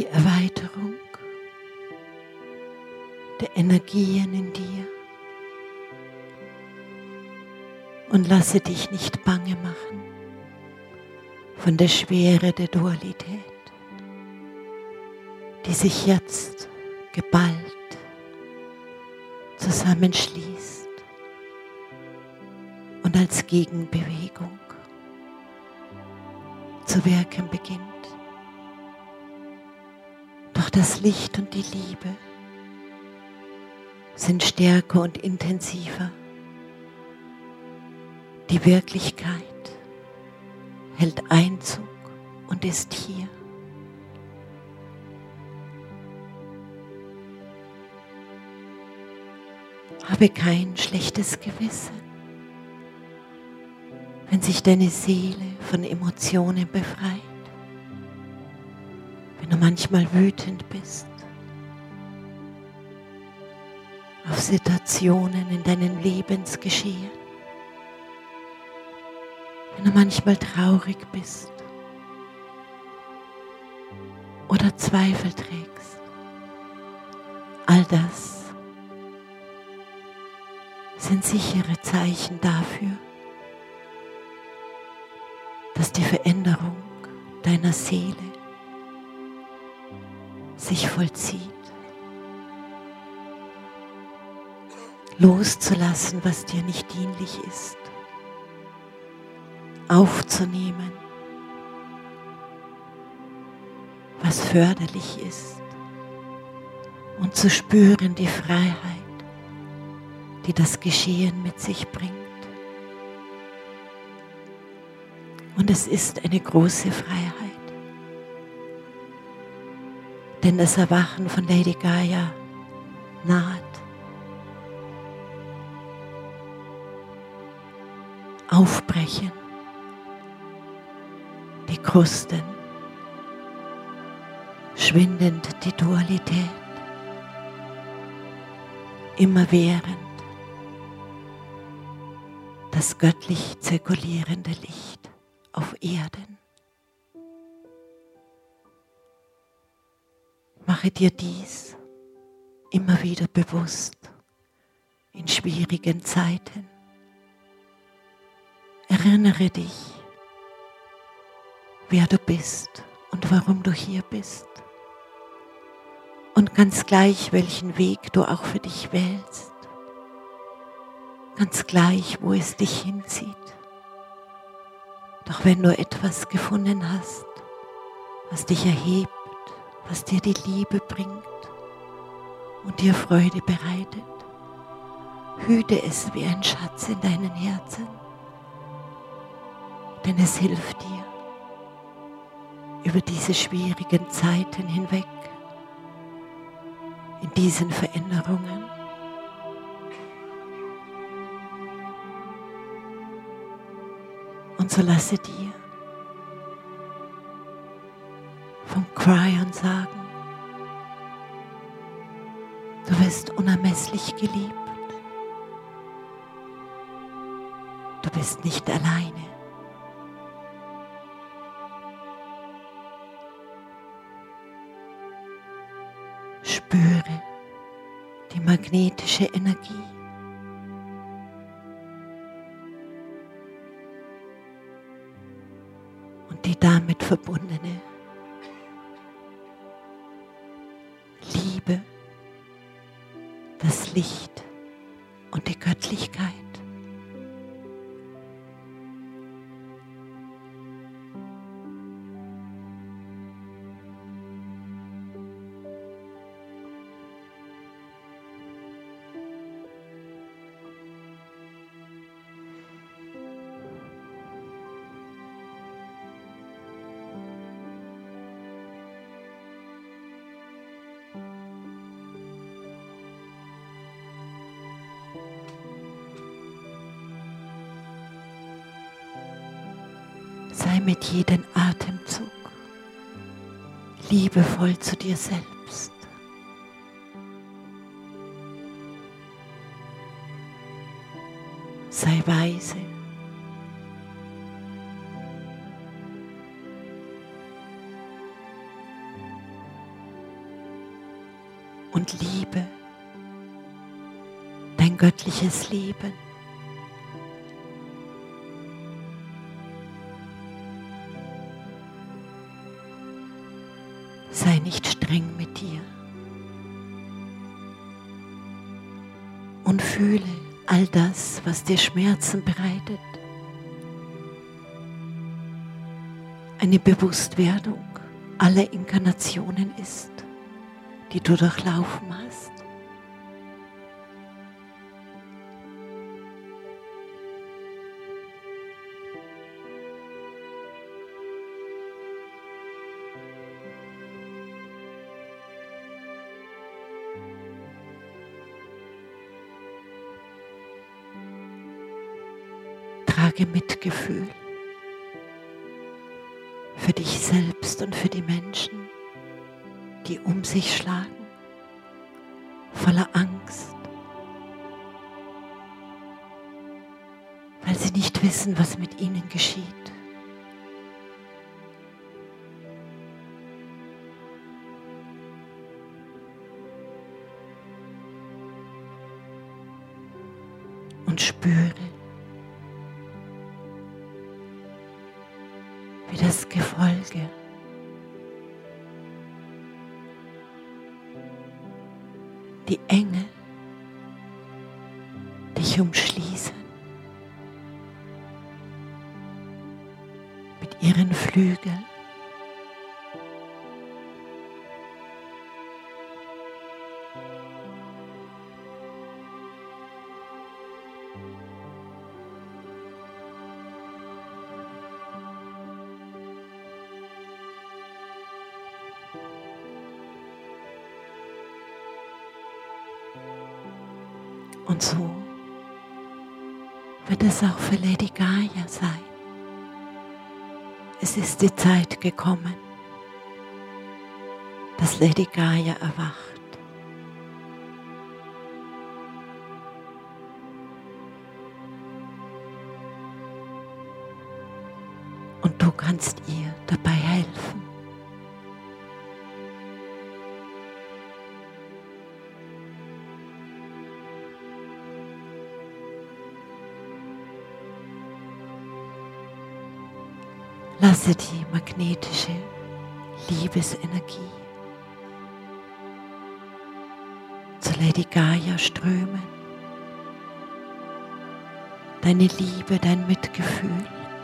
Erweiterung der Energien in dir und lasse dich nicht bange machen von der Schwere der Dualität, die sich jetzt geballt zusammenschließt und als Gegenbewegung zu wirken beginnt. Doch das Licht und die Liebe sind stärker und intensiver. Die Wirklichkeit hält Einzug und ist hier. Habe kein schlechtes Gewissen, wenn sich deine Seele von Emotionen befreit, wenn du manchmal wütend bist auf Situationen in deinem Lebensgeschehen, wenn du manchmal traurig bist oder Zweifel trägst. All das sind sichere Zeichen dafür, dass die Veränderung deiner Seele sich vollzieht. Loszulassen, was dir nicht dienlich ist. Aufzunehmen, was förderlich ist. Und zu spüren die Freiheit, die das Geschehen mit sich bringt. Und es ist eine große Freiheit. Denn das Erwachen von Lady Gaia naht. Aufbrechen, die Krusten, schwindend die Dualität, immerwährend das göttlich zirkulierende Licht auf Erden. Mache dir dies immer wieder bewusst in schwierigen Zeiten. Erinnere dich, wer du bist und warum du hier bist. Und ganz gleich, welchen Weg du auch für dich wählst. Ganz gleich, wo es dich hinzieht. Doch wenn du etwas gefunden hast, was dich erhebt, was dir die Liebe bringt und dir Freude bereitet, hüte es wie ein Schatz in deinen Herzen. Denn es hilft dir, über diese schwierigen Zeiten hinweg, in diesen Veränderungen. Und so lasse dir vom Cryon sagen, du bist unermesslich geliebt. Du bist nicht alleine. Spüre die magnetische Energie. Und die damit verbundene Liebe, das Licht und die Göttlichkeit. Sei mit jedem Atemzug liebevoll zu dir selbst. Sei weise. und liebe dein göttliches Leben. Sei nicht streng mit dir und fühle all das, was dir Schmerzen bereitet. Eine Bewusstwerdung aller Inkarnationen ist, die du durchlaufen hast. Trage Mitgefühl für dich selbst und für die Menschen, die um sich schlagen, voller Angst, weil sie nicht wissen, was mit ihnen geschieht. Und spüre, wie das Gefolge die Engel dich umschließen mit ihren Flügeln. Und so wird es auch für Lady Gaia sein. Es ist die Zeit gekommen, dass Lady Gaia erwacht. Und du kannst ihr dabei helfen. Lasse die magnetische Liebesenergie zu Lady Gaia strömen. Deine Liebe, dein Mitgefühl.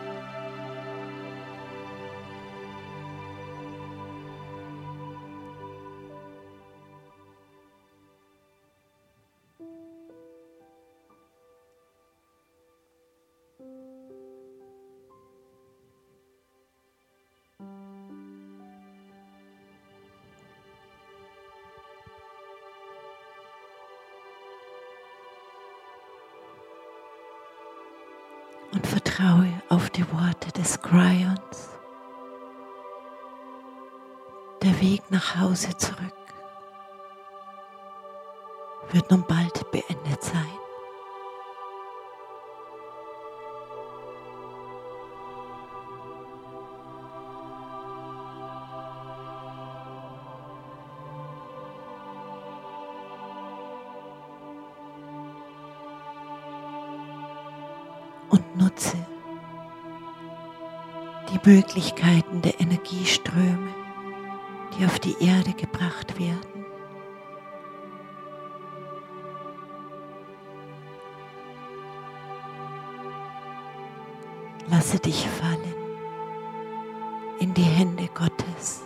Und vertraue auf die Worte des Cryons. Der Weg nach Hause zurück wird nun bald beendet sein. Und nutze die Möglichkeiten der Energieströme, die auf die Erde gebracht werden. Lasse dich fallen in die Hände Gottes.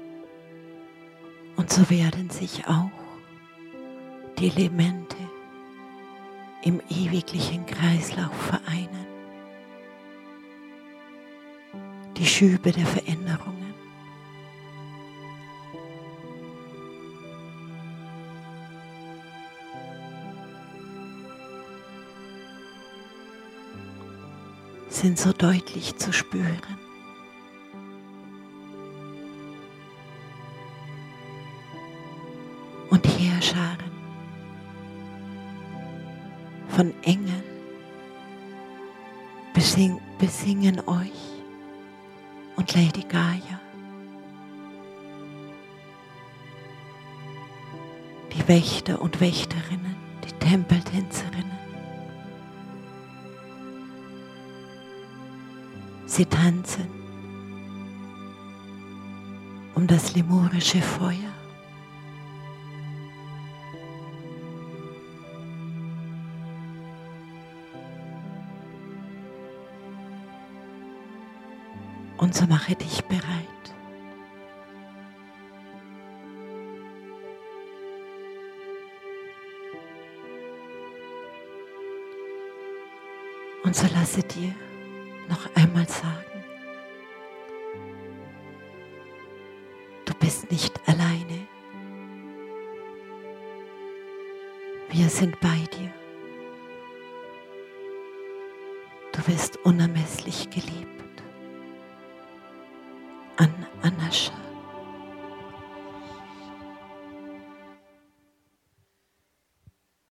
Und so werden sich auch die Elemente im ewiglichen Kreislauf vereinen. Die Schübe der Veränderungen. Sind so deutlich zu spüren. Und Heerscharen von Engeln besingen euch und Lady Gaia. Die Wächter und Wächterinnen, die Tempeltänzerinnen. Sie tanzen um das lemurische Feuer. Und so mache dich bereit. Und so lasse dir noch einmal sagen, du bist nicht alleine. Wir sind bei dir. Du wirst unermesslich geliebt. An Anascha.